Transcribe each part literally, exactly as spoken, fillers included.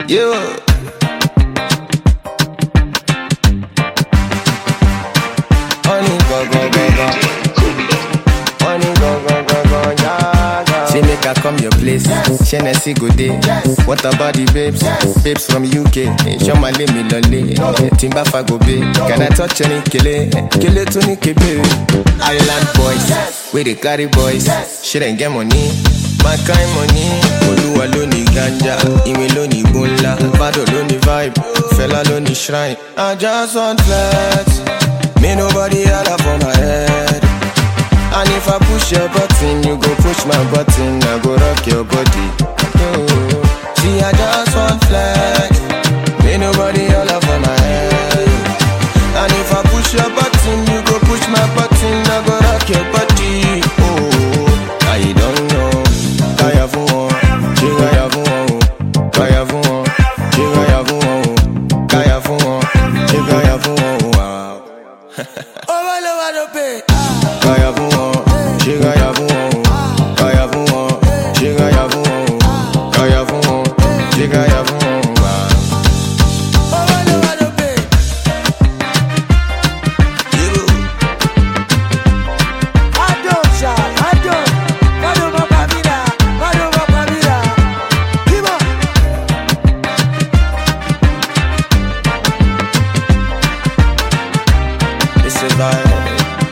You. Honey, go, go, go, go. Honey, go, go, go, go, yeah, yeah. She make her come your place. Hennessy go day. What about the babes? Babes from U K. Show my name, me lolly. Timba fa go be. Can I touch any kele? Kele to ni kebe. Island boys, we the carry boys. She didn't get money. My kind money. Oluwa lo ni ganja, ime lo ni bunla, Vado lo ni vibe, fella lo ni shrine. I just want flex. Me nobody holla for my head. And if I push your button, you go push my button. I go rock your body. Oh. See, I just want flex. Me nobody holla for my head. And if I push your button, you go push my button. I go rock your body. Oh, I don't know. Kaya vuon, chigaya vuon, kaya vuon, chigaya vuon, kaya vuon, chigaya vuon. Wow. Oh, I don't pay. Kaya vuon, chigaya vuon, kaya vuon, chigaya vuon, kaya vuon, chigaya vuon. Wow. Oh, I don't pay. You. I don't shout, I don't. I don't know Pamina, I don't know Pamina. Give up. It's a vibe.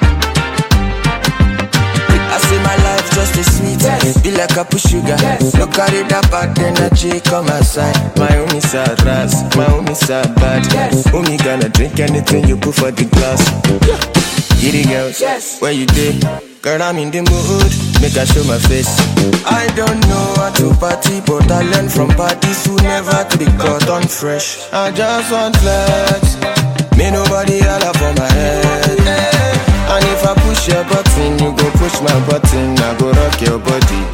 I say my life just a sweet, yes. Be like a push sugar, yes. No carry that bad energy, come outside. My homie sad ras, my homie sad bad, yes. Homie gonna drink anything you put for the glass, yeah. Giddy girls, yes. Where you dey? Girl, I'm in the mood, make I show my face. I don't know how to party, but I learn from parties who never to be caught on fresh. I just want flex. Me nobody holla for my head. And if I push your button, you go push my button. I go rock your body.